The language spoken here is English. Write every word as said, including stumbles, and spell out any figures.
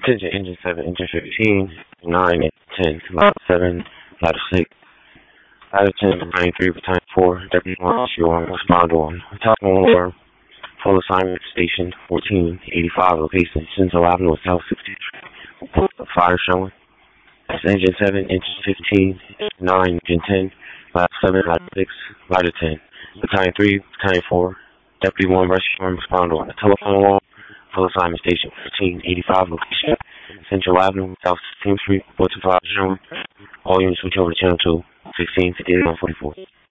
Attention, engine seven, engine fifteen, nine, ten, ladder seven, ladder six, ladder ten, battalion three, battalion four, deputy one, issue one, respond one. Top one alarm, full assignment, station fourteen, eighty-five, location, Shinzo Avenue, South sixty-three. Fire showing. That's engine seven, engine fifteen, nine, engine ten, ladder seven, ladder six, ladder ten, battalion three, battalion four, deputy one, rescue one, respond one. Telephone alarm. Full assignment station fourteen eighty-five location Central Avenue, South sixteenth Street, four two five zero. All units switch over to channel two, sixteen fifty-eight forty-four.